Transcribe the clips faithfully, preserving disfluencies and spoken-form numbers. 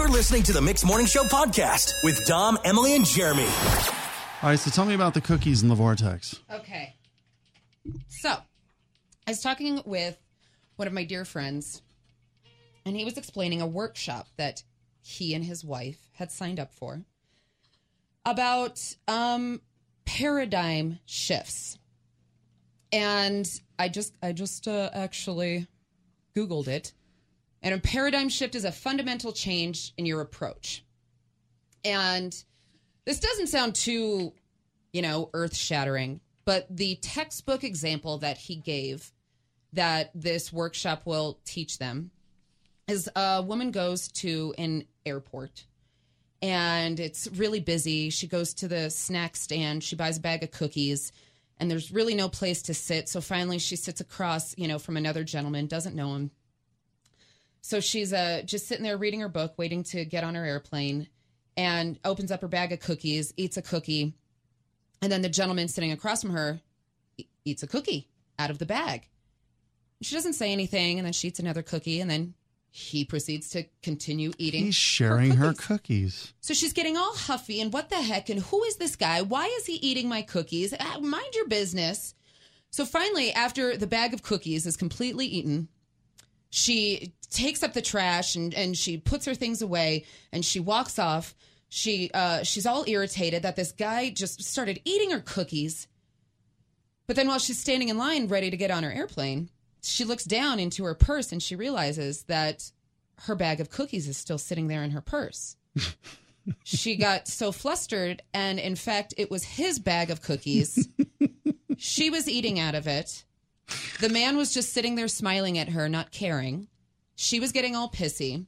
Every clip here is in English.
You're listening to the Mixed Morning Show podcast with Dom, Emily, and Jeremy. All right, so tell me about the cookies in the vortex. Okay. So, I was talking with one of my dear friends, and he was explaining a workshop that he and his wife had signed up for about um, paradigm shifts. And I just, I just uh, actually Googled it. And a paradigm shift is a fundamental change in your approach. And this doesn't sound too, you know, earth-shattering, but the textbook example that he gave that this workshop will teach them is a woman goes to an airport and it's really busy. She goes to the snack stand. She buys a bag of cookies and there's really no place to sit. So finally she sits across, you know, from another gentleman, doesn't know him. So she's uh, just sitting there reading her book, waiting to get on her airplane, and opens up her bag of cookies, eats a cookie. And then the gentleman sitting across from her e- eats a cookie out of the bag. She doesn't say anything, and then she eats another cookie, and then he proceeds to continue eating. He's sharing her cookies. her cookies. So she's getting all huffy, and what the heck, and who is this guy? Why is he eating my cookies? Uh, mind your business. So finally, after the bag of cookies is completely eaten, she takes up the trash, and, and she puts her things away, and she walks off. She uh, she's all irritated that this guy just started eating her cookies. But then while she's standing in line ready to get on her airplane, she looks down into her purse and she realizes that her bag of cookies is still sitting there in her purse. She got so flustered, and in fact, it was his bag of cookies. She was eating out of it. The man was just sitting there smiling at her, not caring. She was getting all pissy.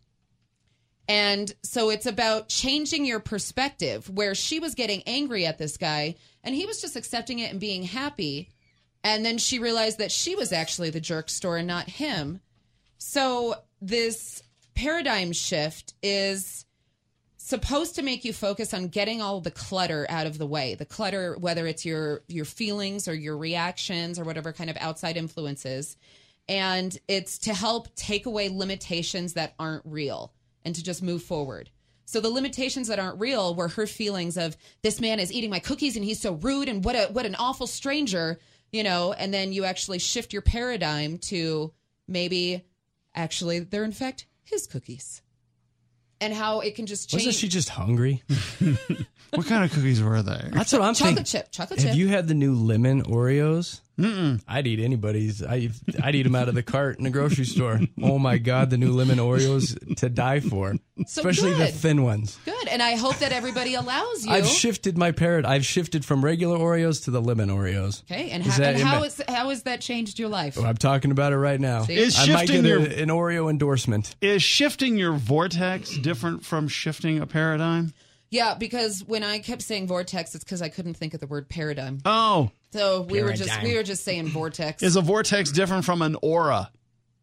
And so it's about changing your perspective, where she was getting angry at this guy and he was just accepting it and being happy. And then she realized that she was actually the jerkster and not him. So this paradigm shift is supposed to make you focus on getting all the clutter out of the way. The clutter, whether it's your, your feelings or your reactions or whatever kind of outside influences. And it's to help take away limitations that aren't real and to just move forward. So the limitations that aren't real were her feelings of, this man is eating my cookies and he's so rude and what a what an awful stranger, you know, and then you actually shift your paradigm to maybe actually they're in fact his cookies. And how it can just change. Wasn't she just hungry? What kind of cookies were they? That's what I'm chocolate thinking. chip, chocolate Have chip. you had the new lemon Oreos? Mm-mm. I'd eat anybody's. I, I'd eat them out of the cart in the grocery store. Oh my God, the new lemon Oreos to die for. So Especially good. the thin ones. Good. And I hope that everybody allows you. I've shifted my parrot. I've shifted from regular Oreos to the lemon Oreos. Okay. And, Is how, that and how, ima- is, how has that changed your life? Oh, I'm talking about it right now. See? Is I might shifting get your a, an Oreo endorsement. is shifting your vortex different from shifting a paradigm? Yeah, because when I kept saying vortex, it's because I couldn't think of the word paradigm. Oh, So we were just Paradigm. we were just saying vortex. is a vortex different from an aura?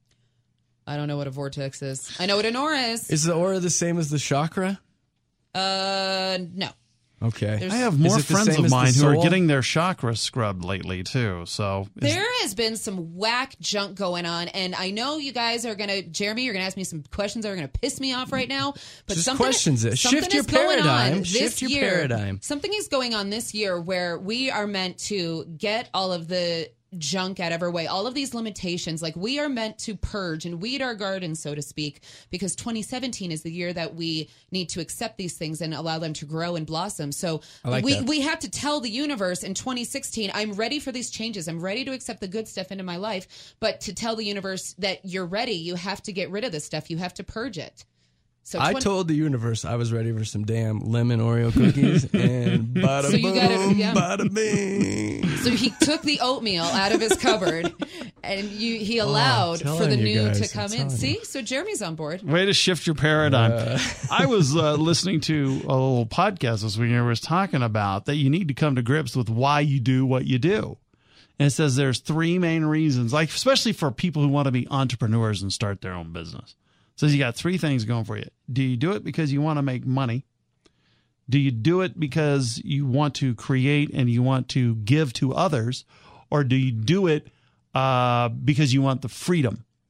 I don't know what a vortex is. I know what an aura is. Is the aura the same as the chakra? Uh, no. Okay. There's- I have Is more it the friends same of as the mine who are soul? getting their chakra scrubbed lately too. So is- There has been some whack junk going on, and I know you guys are gonna, Jeremy, you're gonna ask me some questions that are gonna piss me off right now. But Just something, questions it. something Shift your is going paradigm. on this Shift your year. paradigm. Something is going on this year where we are meant to get all of the junk out of our way, all of these limitations. Like, we are meant to purge and weed our garden, so to speak, because twenty seventeen is the year that we need to accept these things and allow them to grow and blossom. So I like we that. we have to tell the universe in twenty sixteen, I'm ready for these changes. I'm ready to accept the good stuff into my life. But to tell the universe that you're ready, you have to get rid of this stuff. You have to purge it. So I twen- told the universe I was ready for some damn lemon Oreo cookies, and bada So you boom, gotta- yeah. bada bing. So he took the oatmeal out of his cupboard, and you, he allowed Oh, I'm for the telling you new guys, to come I'm in. telling See, you. so Jeremy's on board. way to shift your paradigm. Uh. I was uh, listening to a little podcast this week and it was talking about that you need to come to grips with why you do what you do. And it says there's three main reasons, like especially for people who want to be entrepreneurs and start their own business. It says you got three things going for you. Do you do it because you want to make money? Do you do it because you want to create and you want to give to others? Or do you do it uh, because you want the freedom?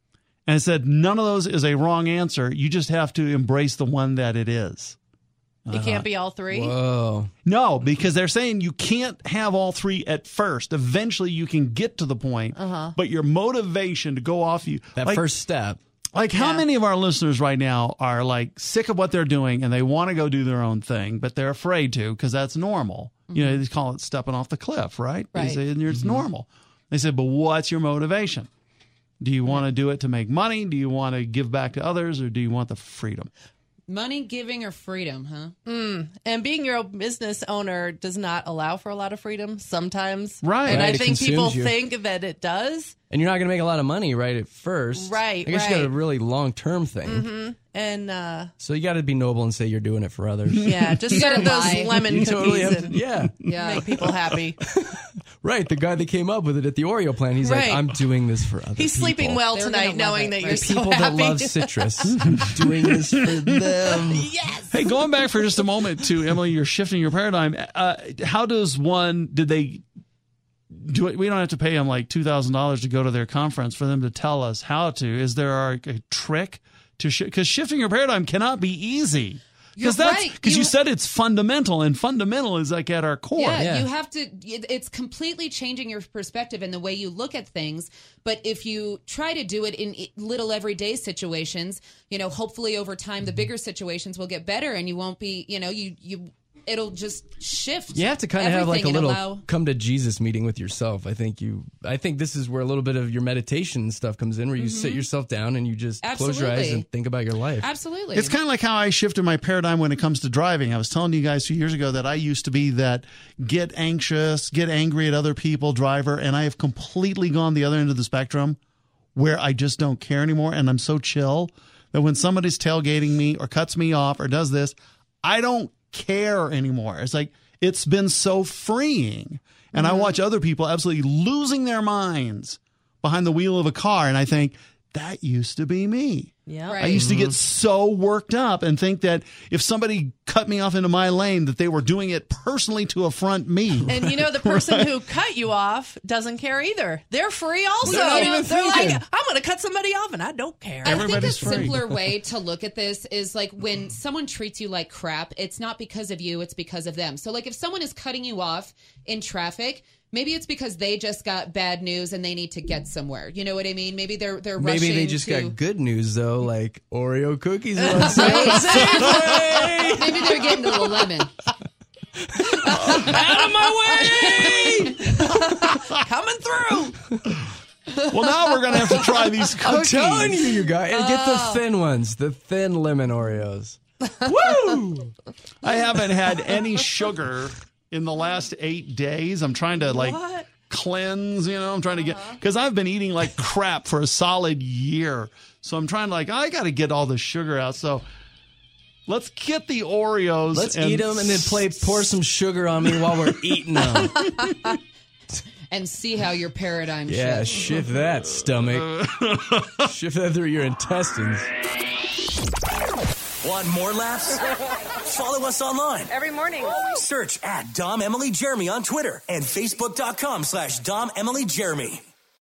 And it said none of those is a wrong answer. You just have to embrace the one that it is. It can't be all three? Whoa. No, because they're saying you can't have all three at first. Eventually, you can get to the point, Uh-huh. but your motivation to go off you. That like, first step. Like, how Yeah. many of our listeners right now are like sick of what they're doing and they want to go do their own thing, but they're afraid to because that's normal. You know, they call it stepping off the cliff, right? They Right. say it's normal. They said, but what's your motivation? Do you want to do it to make money? Do you want to give back to others, or do you want the freedom? Money, giving, or freedom, huh? And being your own business owner does not allow for a lot of freedom sometimes. Right. And Right, I it think people consumes you. think that it does. And you're not going to make a lot of money right at first. Right, I guess you got right. a really long-term thing. And uh, So you got to be noble and say you're doing it for others. yeah, just You gotta serve those lie. lemon You cookies totally have and to, yeah. Yeah. make people happy. Right. The guy that came up with it at the Oreo plant, he's Right. like, I'm doing this for other He's people. sleeping well They're tonight gonna love knowing it, that right? you're The so people happy. that love citrus. I'm doing this for them. Yes. Hey, going back for just a moment to Emily, you're shifting your paradigm. Uh, how does one, did they do it? We don't have to pay them like two thousand dollars to go to their conference for them to tell us how to. Is there a, a trick to shift? Because shifting your paradigm cannot be easy. You're Because that's right. because you, You- said it's fundamental, and fundamental is like at our core. Yeah, Yeah. you have to, it- it's completely changing your perspective and the way you look at things. But if you try to do it in i- little everyday situations, you know, hopefully over time, the bigger situations will get better and you won't be, you know, you, you, it'll just shift. You have to kind of have like a everything and little allow- come to Jesus meeting with yourself. I think you. I think this is where a little bit of your meditation and stuff comes in, where you sit yourself down and you just close your eyes Absolutely. and think about your life. Absolutely. It's kind of like how I shifted my paradigm when it comes to driving. I was telling you guys a few years ago that I used to be that get anxious, get angry at other people driver, and I have completely gone the other end of the spectrum where I just don't care anymore, and I'm so chill that when somebody's tailgating me or cuts me off or does this, I don't care anymore. It's like it's been so freeing. And I watch other people absolutely losing their minds behind the wheel of a car, and I think that used to be me. Yeah. Right. I used to get so worked up and think that if somebody cut me off into my lane, that they were doing it personally to affront me. And you know, the person who cut you off doesn't care either. They're free also. They're not even They're thinking. like, I'm going to cut somebody off and I don't care. I think a Everybody's free. simpler way to look at this is like when someone treats you like crap, it's not because of you, it's because of them. So like if someone is cutting you off in traffic, maybe it's because they just got bad news and they need to get somewhere. You know what I mean? Maybe they're they're Maybe rushing they just to, got good news though, like Oreo cookies are on sale. Maybe they're getting a little lemon. Out of my way! Coming through. Well, now we're going to have to try these I'm cookies. telling you, you guys, and get the Oh. thin ones, the thin lemon Oreos. Woo! I haven't had any sugar in the last eight days. I'm trying to like What? cleanse, you know, I'm trying to get, because I've been eating like crap for a solid year. So I'm trying to like, I got to get all the sugar out. So let's get the Oreos. Let's and eat them and then play pour some sugar on me while we're eating them. And see how your paradigm Yeah, shifts. shift that stomach. Shift that through your intestines. Want more laughs? Follow us online. Every morning. Search at Dom Emily Jeremy on Twitter and Facebook.com slash Dom Emily Jeremy.